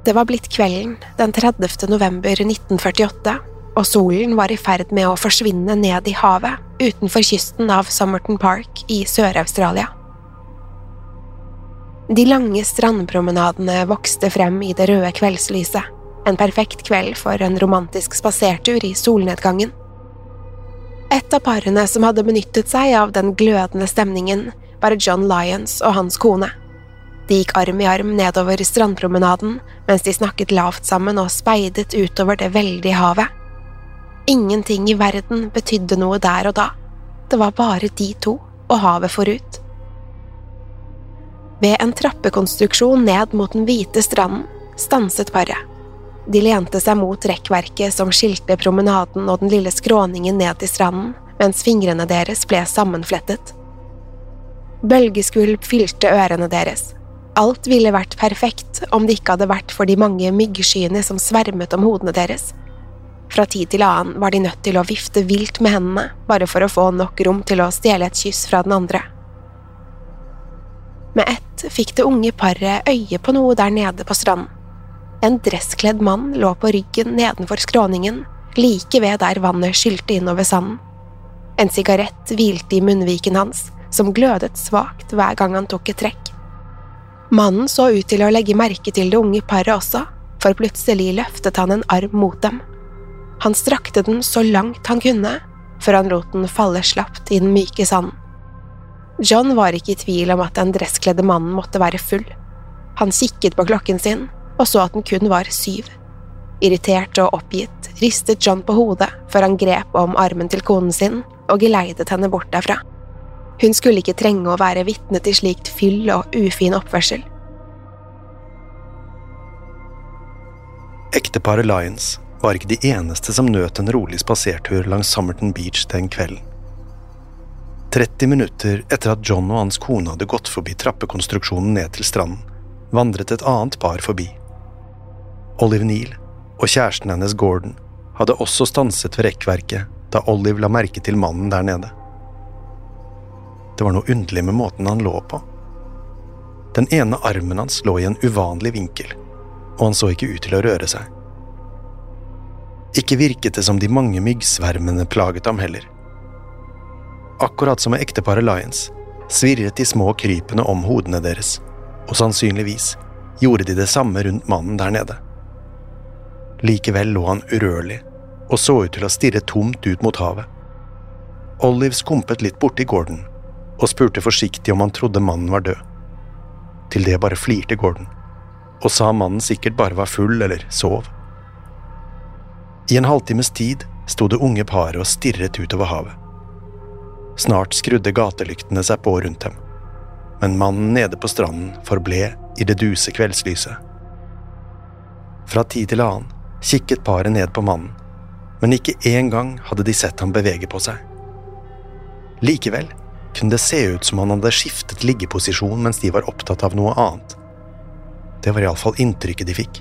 Det var blitt kvelden den 30. november 1948, og solen var i ferd med å forsvinne ned i havet utenfor kysten av Somerton Park i Sør-Australia. De lange strandpromenadene vokste frem i det røde kveldslyset, en perfekt kveld for en romantisk spasertur i solnedgangen. Et av parene som hadde benyttet seg av den glødende stemningen, var John Lyons og hans kone. De gikk arm i arm nedover strandpromenaden mens de snakket lavt sammen og speidet utover det veldige havet. Ingenting i verden betydde noe der og da. Det var bare de to og havet forut. Ved en trappekonstruksjon ned mot den hvite stranden stanset paret. De lente seg mot rekkverket som skilte promenaden og den lille skråningen ned til stranden, mens fingrene deres ble sammenflettet. Bølgeskvulp fylte ørene deres. Alt ville vært perfekt om det ikke hadde vært for de mange myggskyene som svermet om hodene deres. Fra tid til annen var de nødt til å vifte vilt med hendene, bare for å få nok rom til å stjele et kyss fra den andre. Med ett fikk det unge paret øye på noe der nede på stranden. En dresskledd mann lå på ryggen nedenfor skråningen, like ved der vannet skylte innover sanden. En sigarett hvilte i munnviken hans, som glødet svakt hver gang han tok et trekk. Mannen så ut til å legge merke til det unge paret også, for plutselig løftet han en arm mot dem. Han strakte den så langt han kunne, før han lot den falle slapt i den myke sanden. John var ikke i tvil om at den dresskledde mannen måtte være full. Han kikket på klokken sin, og så at den kun var 7. Irritert og oppgitt ristet John på hodet før han grep om armen til konen sin og geleidet henne bort derfra. Hun skulle ikke trenge å være vitne til slikt fyll og ufin oppførsel. Ekteparet Lyons var ikke de eneste som nøt en rolig spasertur langs Somerton Beach den kvelden. 30 minutter etter at John og hans kone hadde gått forbi trappekonstruksjonen ned til stranden, vandret et annet par forbi. Olive Neal og kjæresten hennes Gordon hadde også stanset ved rekkverket da Olive la merke til mannen der nede. Det var noe underlig med måten han lå på. Den ene armen hans lå i en uvanlig vinkel, og han så ikke ut til å røre seg. Ikke virket det som de mange myggsvermene plaget ham heller. Akkurat som med ekteparet Lyons, svirret de små krypene om hodene deres, og sannsynligvis gjorde de det samme rundt mannen der nede. Likevel lå han urørlig, og så ut til å stirre tomt ut mot havet. Olive skumpet litt borti Gordon, og spurte forsiktig om han trodde mannen var død. Til det bare flirte Gordon, og sa mannen sikkert bare var full eller sov. I en halvtimes tid sto det unge paret og stirret utover havet. Snart skrudde gatelyktene seg på rundt dem, men mannen nede på stranden forble i det duse kveldslyset. Fra tid til annen kikket paret ned på mannen, men ikke en gang hadde de sett ham bevege på seg. Likevel kunne det se ut som han hadde skiftet liggeposisjon mens de var opptatt av noe annet. Det var i alle fall inntrykket de fikk.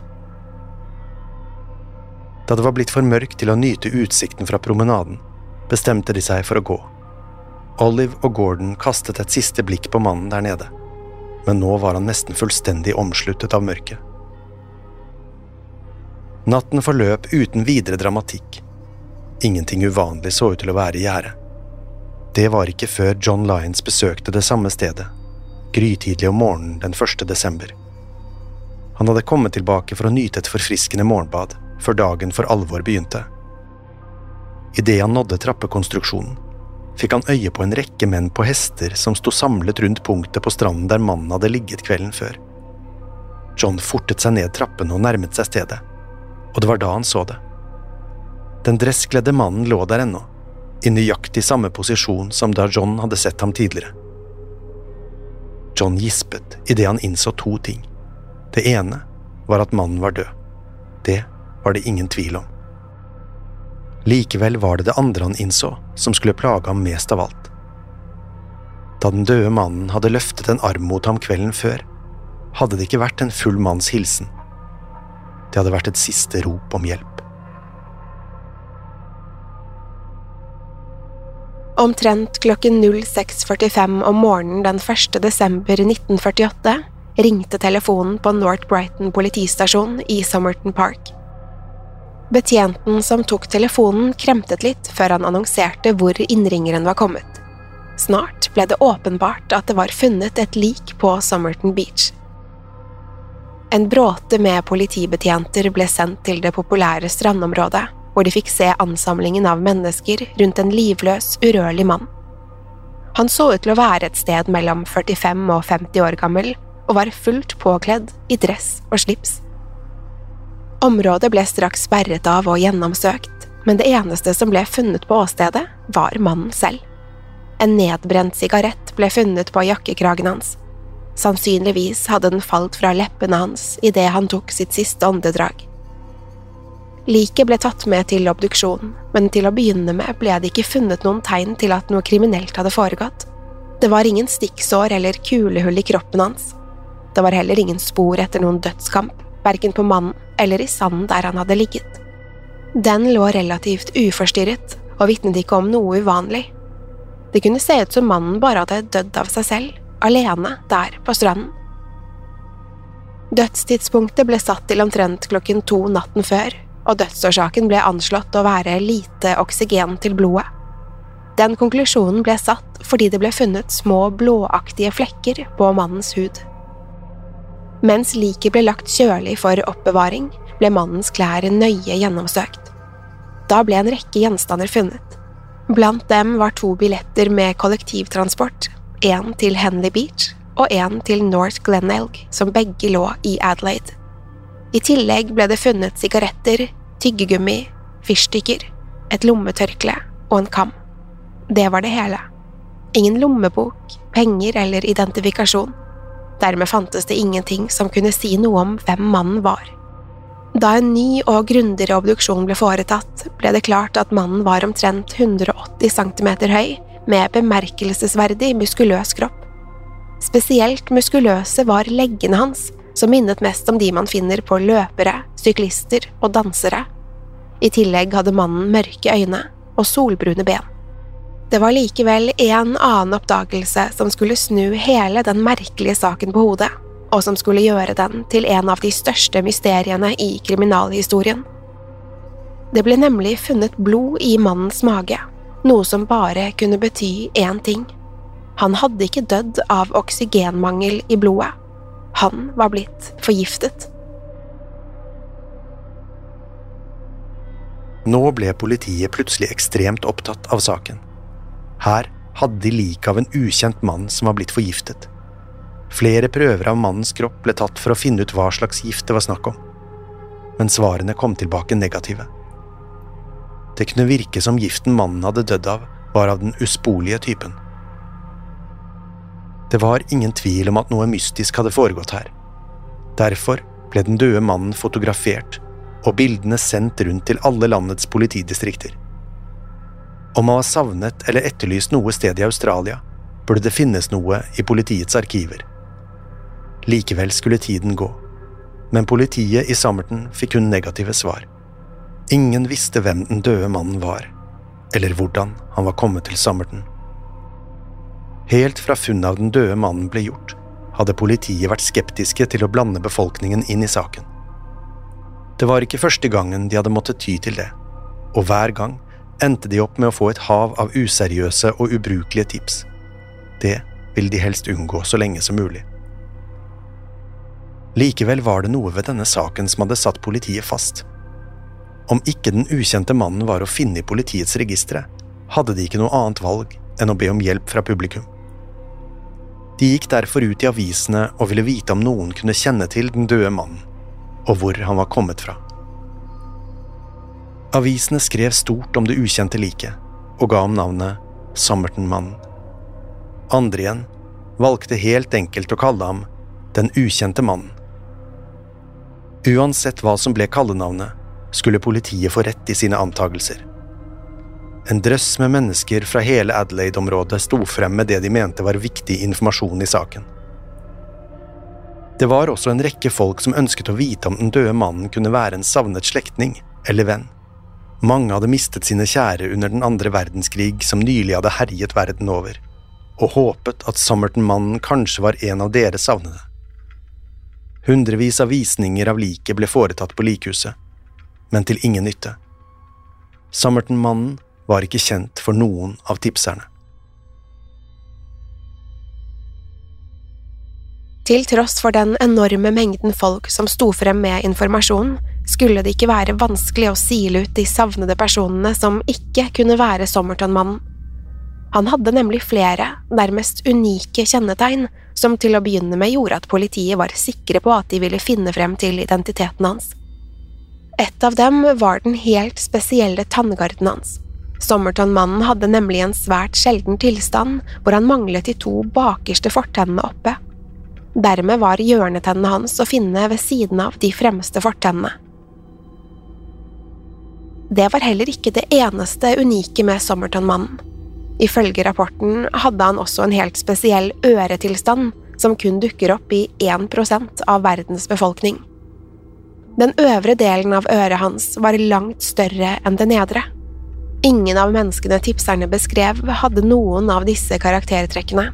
Da det var blitt for mørkt til å nyte utsikten fra promenaden, bestemte de seg for å gå. Olive og Gordon kastet et siste blikk på mannen der nede, men nå var han nesten fullstendig omsluttet av mørket. Natten forløp uten videre dramatikk. Ingenting uvanlig så ut til å være i gjære. Det var ikke før John Lyons besøkte det samme stedet, grytidlig om morgenen den 1. desember. Han hadde kommet tilbake for å nyte et forfriskende morgenbad, før dagen for alvor begynte. I det han nådde trappekonstruksjonen, fikk han øye på en rekke menn på hester som sto samlet rundt punktet på stranden der mannen hadde ligget kvelden før. John fortet seg ned trappen og nærmet seg stedet, og det var da han så det. Den dresskledde mannen lå der ennå, i nøyaktig samme posisjon som da John hadde sett ham tidligere. John gispet i det han innså 2 ting. Det ene var at mannen var død. Det var det ingen tvil om. Likevel var det andre han innså som skulle plage ham mest av alt. Da den døde mannen hadde løftet en arm mot ham kvelden før, hadde det ikke vært en full manns hilsen. Det hadde vært et siste rop om hjelp. Omtrent klokken 06:45 om morgenen den 1. desember 1948 ringte telefonen på North Brighton politistasjon i Somerton Park. Betjenten som tok telefonen kremtet litt før han annonserte hvor innringeren var kommet. Snart ble det åpenbart at det var funnet et lik på Somerton Beach. En bråte med politibetjenter ble sendt til det populære strandområdet, hvor de fikk se ansamlingen av mennesker rundt en livløs, urørlig mann. Han så ut til å være et sted mellom 45 og 50 år gammel, og var fullt påkledd i dress og slips. Området ble straks sperret av og gjennomsøkt, men det eneste som ble funnet på åstedet var mannen selv. En nedbrent sigarett ble funnet på jakkekragen hans. Sannsynligvis hadde den falt fra leppene hans i det han tok sitt siste åndedrag. Liket ble tatt med til obduksjon, men til å begynne med ble det ikke funnet noen tegn til at noe kriminelt hadde foregått. Det var ingen stikksår eller kulehull i kroppen hans. Det var heller ingen spor etter noen dødskamp, hverken på mannen eller i sanden der han hadde ligget. Den lå relativt uforstyrret og vitnet ikke om noe uvanlig. Det kunne se ut som mannen bare hadde dødd av seg selv, alene der på stranden. Dødstidspunktet ble satt til omtrent 2:00 natten før, og dødsårsaken ble anslått å være lite oksygen til blodet. Den konklusjonen ble satt fordi det ble funnet små blåaktige flekker på mannens hud. Mens liket ble lagt kjølig for oppbevaring, ble mannens klær nøye gjennomsøkt. Da ble en rekke gjenstander funnet. Blant dem var 2 billetter med kollektivtransport, en til Henley Beach og en til North Glenelg, som begge lå i Adelaide. I tillegg ble det funnet sigaretter, tyggegummi, fyrstikker, et lommetørkle og en kam. Det var det hele. Ingen lommebok, penger eller identifikasjon. Dermed fantes det ingenting som kunne si noe om hvem mannen var. Da en ny og grundigere obduksjon ble foretatt, ble det klart at mannen var omtrent 180 cm høy, med bemerkelsesverdig muskuløs kropp. Spesielt muskuløse var leggene hans, som minnet mest om de man finner på løpere, syklister og dansere. I tillegg hadde mannen mørke øyne og solbrune ben. Det var likevel en annen oppdagelse som skulle snu hele den merkelige saken på hodet, og som skulle gjøre den til en av de største mysteriene i kriminalhistorien. Det ble nemlig funnet blod i mannens mage, noe som bare kunne bety én ting. Han hadde ikke dødd av oksygenmangel i blodet. Han var blitt forgiftet. Nå ble politiet plutselig ekstremt opptatt av saken. Her hadde de lik av en ukjent mann som var blitt forgiftet. Flere prøver av mannens kropp ble tatt for å finne ut hva slags gift det var snakk om. Men svarene kom tilbake negative. Det kunne virke som giften mannen hadde dødd av, var av den uspolige typen. Det var ingen tvil om at noe mystisk hadde foregått her. Derfor ble den døde mannen fotografert, og bildene sendt rundt til alle landets politidistrikter. Om han var savnet eller etterlyst noe sted i Australia, burde det finnes noe i politiets arkiver. Likevel skulle tiden gå, men politiet i Somerton fikk kun negative svar. Ingen visste hvem den døde mannen var, eller hvordan han var kommet til Somerton. Helt fra funnet av den døde mannen ble gjort, hadde politiet vært skeptiske til å blande befolkningen inn i saken. Det var ikke første gangen de hadde måttet ty til det, og hver gang endte de opp med å få et hav av useriøse og ubrukelige tips. Det ville de helst unngå så lenge som mulig. Likevel var det noe ved denne saken som hadde satt politiet fast. Om ikke den ukjente mannen var å finne i politiets registre, hadde de ikke noe annet valg enn å be om hjelp fra publikum. De gikk derfor ut i avisene og ville vite om noen kunne kjenne til den døde mannen, og hvor han var kommet fra. Avisene skrev stort om det ukjente liket, og ga om navnet Somerton-mannen. Andre igjen valgte helt enkelt å kalle ham Den ukjente mannen. Uansett hva som ble kallenavnet, skulle politiet få rett i sine antagelser. En drøss med mennesker fra hele Adelaide-området sto frem med det de mente var viktig informasjon i saken. Det var også en rekke folk som ønsket å vite om den døde mannen kunne være en savnet slektning eller venn. Mange hadde mistet sine kjære under den andre verdenskrig som nylig hadde herjet verden over, og håpet at Somerton-mannen kanskje var en av deres savnede. Hundrevis av visninger av liket ble foretatt på likhuset, men til ingen nytte. Somerton-mannen var ikke kjent for noen av tipserne. Til tross for den enorme mengden folk som sto frem med informasjon, skulle det ikke være vanskelig å sile ut de savnede personene som ikke kunne være Somerton-mannen. Han hadde nemlig flere, nærmest unike kjennetegn, som til å begynne med gjorde at politiet var sikre på at de ville finne frem til identiteten hans. Et av dem var den helt spesielle tanngarden hans. Somerton-mannen hadde nemlig en svært sjelden tilstand hvor han manglet de 2 bakerste fortennene oppe. Dermed var hjørnetennene hans å finne ved siden av de fremste fortennene. Det var heller ikke det eneste unike med Somerton-mannen. Ifølge rapporten hadde han også en helt spesiell øretilstand som kun dukker opp i 1% av verdens befolkning. Den øvre delen av øret hans var langt større enn det nedre. Ingen av menneskene tipserne beskrev hadde noen av disse karaktertrekkene.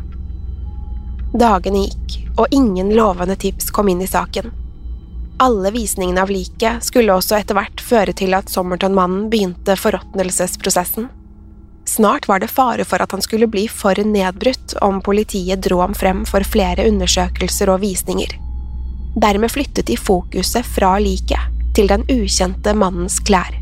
Dagene gikk, og ingen lovende tips kom inn i saken. Alle visningene av liket skulle også etter hvert føre til at Somerton-mannen begynte forråtnelsesprosessen. Snart var det fare for at han skulle bli for nedbrutt om politiet dro ham frem for flere undersøkelser og visninger. Dermed flyttet de fokuset fra liket til den ukjente mannens klær.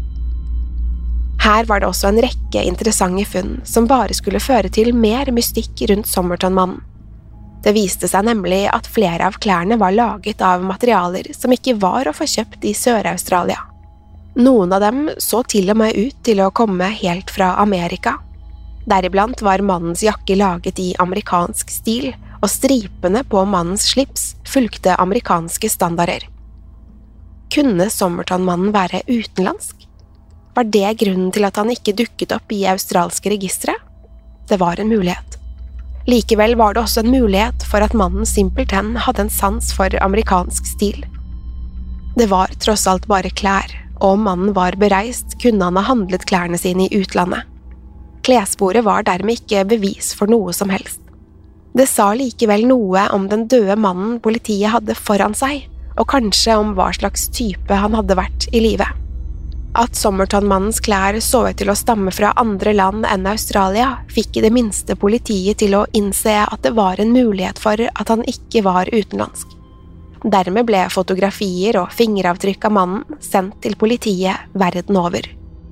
Her var det også en rekke interessante funn som bare skulle føre til mer mystikk rundt Somerton-mannen. Det viste seg nemlig at flere av klærne var laget av materialer som ikke var å få kjøpt i Sør-Australia. Noen av dem så til og med ut til å komme helt fra Amerika. Deriblant var mannens jakke laget i amerikansk stil, og stripene på mannens slips fulgte amerikanske standarder. Kunne Somerton-mannen være utenlandsk? Var det grunnen til at han ikke dukket opp i australske registre? Det var en mulighet. Likevel var det også en mulighet for at mannen simpelthen hadde en sans for amerikansk stil. Det var tross alt bare klær, og om mannen var bereist, kunne han ha handlet klærne sine i utlandet. Klessporet var dermed ikke bevis for noe som helst. Det sa likevel noe om den døde mannen politiet hadde foran seg, og kanskje om hva slags type han hadde vært i livet. At Somerton-mannens klær så ut til å stamme fra andre land enn Australia, fikk i det minste politiet til å innse at det var en mulighet for at han ikke var utenlandsk. Dermed ble fotografier og fingeravtrykk av mannen sendt til politiet verden over.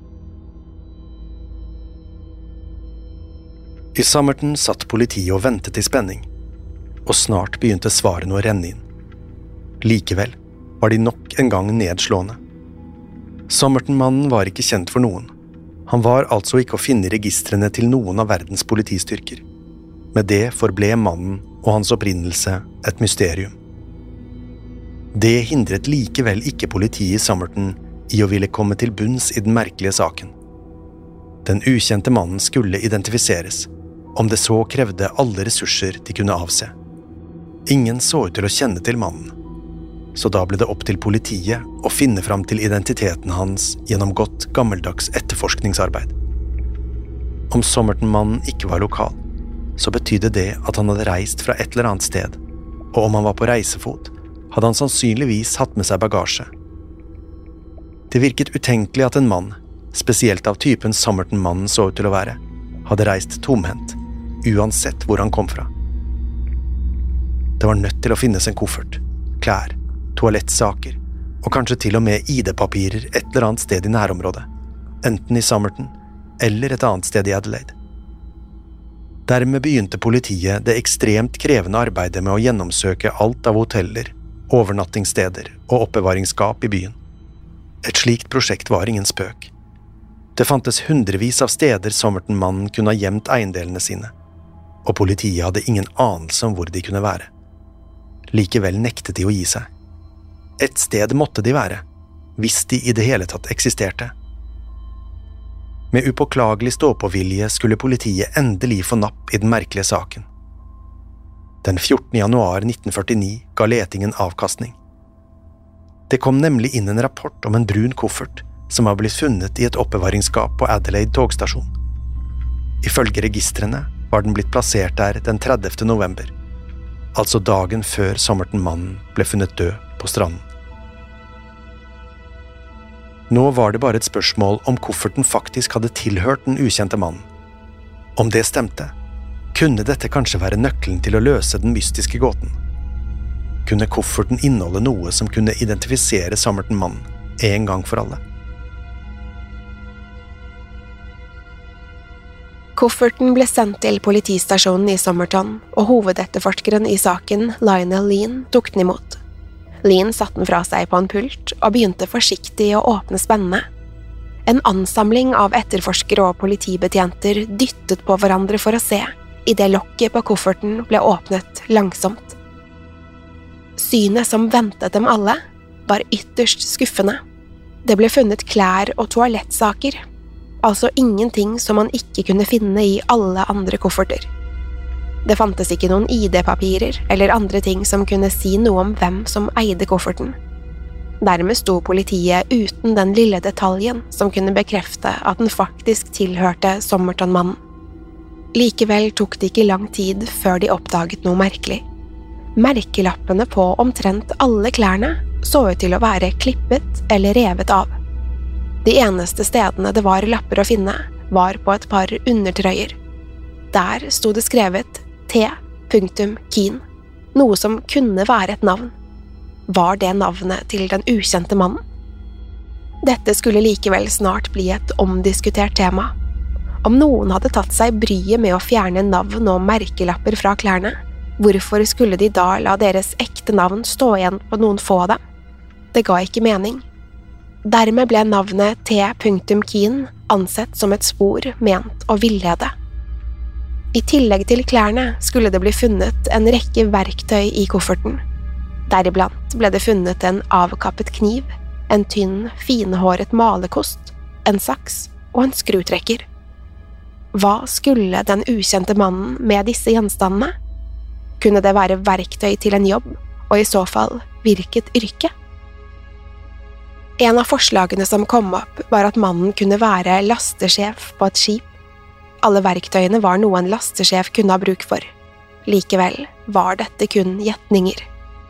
I Somerton satt politiet og ventet i spenning, og snart begynte svarene å renne inn. Likevel var de nok en gang nedslående. Somerton-mannen var ikke kjent for noen. Han var altså ikke å finne i registrene til noen av verdens politistyrker. Med det forble mannen og hans opprinnelse et mysterium. Det hindret likevel ikke politiet i Somerton i å ville komme til bunns i den merkelige saken. Den ukjente mannen skulle identifiseres, om det så krevde alle ressurser de kunne avse. Ingen så ut til å kjenne til mannen, så da ble det opp til politiet å finne fram til identiteten hans gjennom godt gammeldags etterforskningsarbeid. Om Somerton-mannen ikke var lokal, så betydde det at han hadde reist fra et eller annet sted, og om han var på reisefot, hadde han sannsynligvis hatt med seg bagasje. Det virket utenkelig at en mann, spesielt av typen Somerton-mannen så ut til å være, hadde reist tomhendt, uansett hvor han kom fra. Det var nødt til å finnes en koffert, klær, toalettsaker, og kanskje til og med ID-papirer et eller annet sted i nærområdet, enten i Somerton eller et annet sted i Adelaide. Dermed begynte politiet det ekstremt krevende arbeidet med å gjennomsøke alt av hoteller, overnattingssteder og oppbevaringsskap i byen. Et slikt prosjekt var ingen spøk. Det fantes hundrevis av steder Somerton-mannen kunne ha gjemt eiendelene sine, og politiet hadde ingen anelse om hvor de kunne være. Likevel nektet de å gi seg. Et sted måtte de være, hvis de i det hele tatt eksisterte. Med upåklagelig ståpåvilje skulle politiet endelig få napp i den merkelige saken. Den 14. januar 1949 ga letingen avkastning. Det kom nemlig inn en rapport om en brun koffert som var blitt funnet i et oppbevaringsskap på Adelaide togstasjon. Ifølge registrene var den blitt plassert der den 30. november, altså dagen før Somerton-mannen ble funnet død på stranden. Nå var det bare et spørsmål om kofferten faktisk hadde tilhørt den ukjente mannen. Om det stemte, kunne dette kanskje være nøkkelen til å løse den mystiske gåten. Kunne kofferten inneholde noe som kunne identifisere Somerton-mannen en gang for alle? Kofferten ble sendt til politistasjonen i Somerton, og hovedetterforskeren i saken, Lionel Lean, tok den imot. Lean satte den fra seg på en pult og begynte forsiktig å åpne spennene. En ansamling av etterforskere og politibetjenter dyttet på hverandre for å se, i det lokket på kofferten ble åpnet langsomt. Synet som ventet dem alle var ytterst skuffende. Det ble funnet klær og toalettsaker, altså ingenting som man ikke kunne finne i alle andre kofferter. Det fantes ikke noen ID-papirer eller andre ting som kunne si noe om hvem som eide kofferten. Dermed sto politiet uten den lille detaljen som kunne bekrefte at den faktisk tilhørte Somerton-mannen. Likevel tok det ikke lang tid før de oppdaget noe merkelig. Merkelappene på omtrent alle klærne så ut til å være klippet eller revet av. De eneste stedene det var lapper å finne, var på et par undertrøyer. Der sto det skrevet T. Keen, noe som kunne være et navn. Var det navnet til den ukjente mannen? Dette skulle likevel snart bli et omdiskutert tema. Om noen hadde tatt seg bryet med å fjerne navn og merkelapper fra klærne, hvorfor skulle de da la deres ekte navn stå igjen på noen få av dem? Det ga ikke mening. Dermed ble navnet T. Keen ansett som et spor ment å villede. I tillegg til klærne skulle det bli funnet en rekke verktøy i kofferten. Deriblant ble det funnet en avkappet kniv, en tynn, finhåret malerkost, en saks og en skrutrekker. Hva skulle den ukjente mannen med disse gjenstandene? Kunne det være verktøy til en jobb, og i så fall hvilket yrke? En av forslagene som kom opp var at mannen kunne være lastesjef på et skip. Alle verktøyene var noe en lastesjef kunne ha bruk for. Likevel var dette kun gjetninger.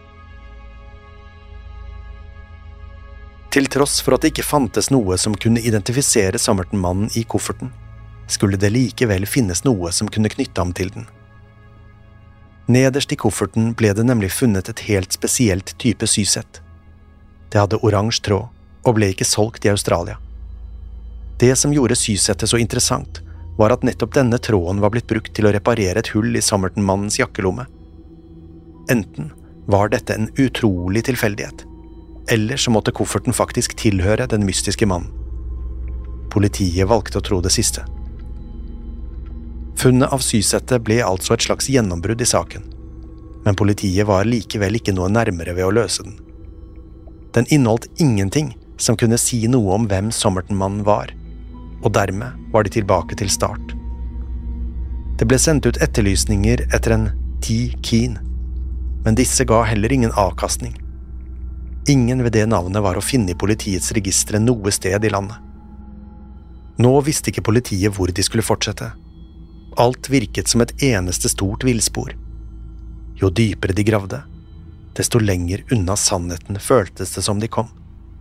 Til tross for at det ikke fantes noe som kunne identifisere Somerton-mannen i kofferten, skulle det likevel finnes noe som kunne knytte ham til den. Nederst i kofferten ble det nemlig funnet et helt spesielt type sysett. Det hadde oransje tråd, og ble ikke solgt i Australia. Det som gjorde sysettet så interessant, var at nettopp denne tråden var blitt brukt til å reparere et hull i Somerton-mannens jakkelomme. Enten var dette en utrolig tilfeldighet, eller så måtte kofferten faktisk tilhøre den mystiske mannen. Politiet valgte å tro det siste. Funnet av sysettet ble altså et slags gjennombrudd i saken, men politiet var likevel ikke noe nærmere ved å løse den. Den inneholdt ingenting som kunne si noe om hvem Somerton-mannen var, og dermed var de tilbake til start. Det ble sendt ut etterlysninger etter en T. Keen, men disse ga heller ingen avkastning. Ingen ved det navnet var å finne i politiets registre noe sted i landet. Nå visste ikke politiet hvor de skulle fortsette. Alt virket som et eneste stort villspor. Jo dypere de gravde, desto lenger unna sannheten føltes det som de kom.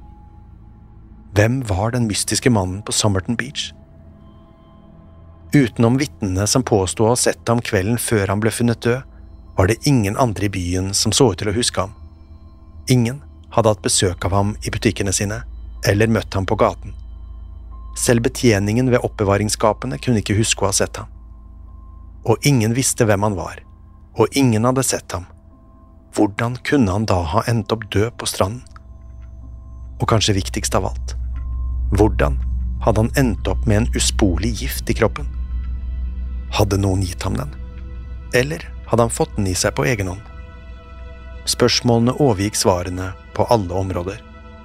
Hvem var den mystiske mannen på Somerton Beach? Utenom vitnene som påstod å ha sett ham kvelden før han ble funnet død, var det ingen andre i byen som så ut til å huske ham. Ingen hadde hatt besøk av ham i butikkene sine, eller møtt ham på gaten. Selv betjeningen ved oppbevaringsskapene kunne ikke huske å ha sett ham. Og ingen visste hvem han var, og ingen hadde sett ham. Hvordan kunne han da ha endt opp død på stranden? Og kanskje viktigst av alt, hvordan hadde han endt opp med en usporlig gift i kroppen? Hadde noen gitt ham den? Eller hadde han fått den i seg på egen hånd? Spørsmålene overgikk svarene på alle områder.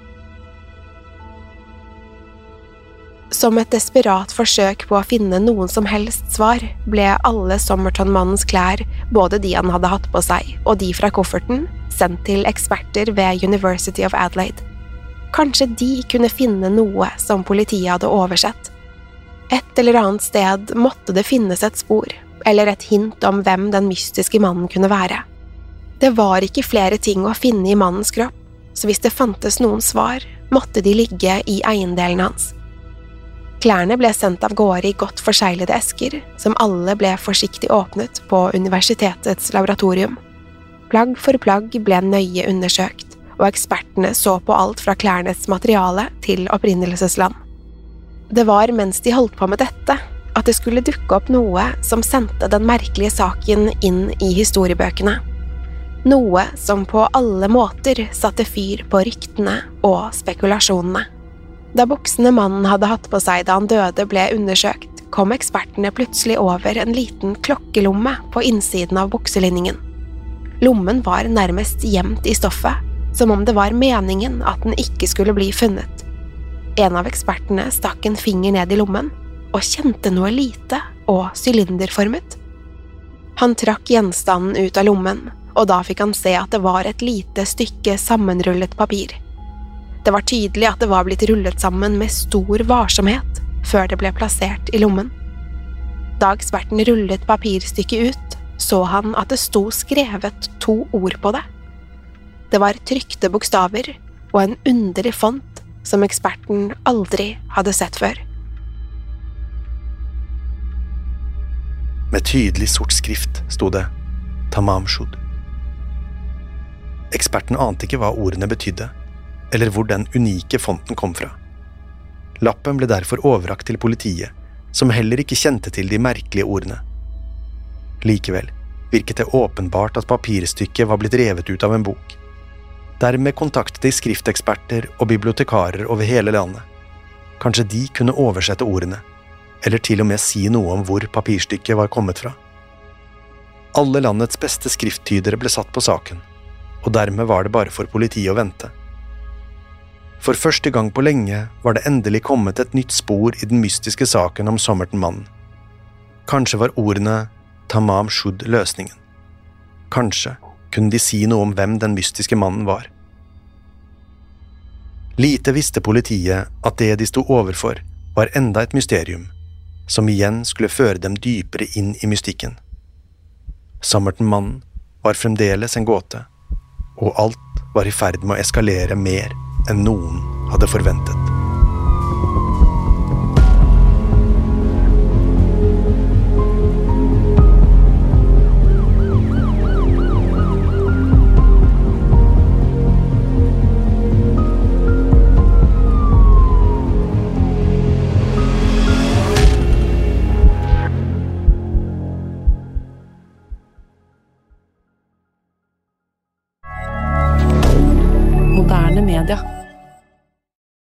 Som et desperat forsøk på å finne noen som helst svar, ble alle Somerton-mannens klær, både de han hadde hatt på seg og de fra kofferten, sendt til eksperter ved University of Adelaide. Kanskje de kunne finne noe som politiet hadde oversett. Et eller annet sted måtte det finnes et spor, eller et hint om hvem den mystiske mannen kunne være. Det var ikke flere ting å finne i mannens kropp, så hvis det fantes noen svar, måtte de ligge i eiendelen hans. Klærne ble sendt av gårde i godt forseglede esker, som alle ble forsiktig åpnet på universitetets laboratorium. Plagg for plagg ble nøye undersøkt, og ekspertene så på alt fra klærnes materiale til opprinnelsesland. Det var mens de holdt på med dette, at det skulle dukke opp noe som sendte den merkelige saken inn i historiebøkene. Noe som på alle måter satte fyr på ryktene og spekulasjonene. Da buksene mannen hadde hatt på seg da han døde ble undersøkt, kom ekspertene plutselig over en liten klokkelomme på innsiden av bukselinningen. Lommen var nærmest gjemt i stoffet, som om det var meningen at den ikke skulle bli funnet. En av ekspertene stakk en finger ned i lommen, og kjente noe lite og sylinderformet. Han trakk gjenstanden ut av lommen, og da fikk han se at det var et lite stykke sammenrullet papir. Det var tydelig at det var blitt rullet sammen med stor varsomhet før det ble plassert i lommen. Da eksperten rullet papirstykket ut, så han at det sto skrevet 2 ord på det. Det var trykte bokstaver og en underlig font som eksperten aldri hadde sett før. Med tydelig sort skrift sto det Tamam Shud. Eksperten ante ikke hva ordene betydde, eller hvor den unike fonten kom fra. Lappen ble derfor overrakt til politiet, som heller ikke kjente til de merkelige ordene. Likevel virket det åpenbart at papirstykket var blitt revet ut av en bok. Dermed kontaktet de skrifteksperter og bibliotekarer over hele landet. Kanskje de kunne oversette ordene, eller til og med si noe om hvor papirstykket var kommet fra. Alle landets beste skrifttydere ble satt på saken, og dermed var det bare for politiet å vente. For første gang på lenge var det endelig kommet et nytt spor i den mystiske saken om Somerton-mannen. Kanskje var ordene Tamam Shud løsningen. Kanskje kunne de si noe om hvem den mystiske mannen var. Lite visste politiet at det de sto overfor var enda et mysterium, som igjen skulle føre dem dypere inn i mystikken. Somerton-mannen var fremdeles en gåte, og alt var i ferd med å eskalere mer enn noen hadde forventet. Moderne media.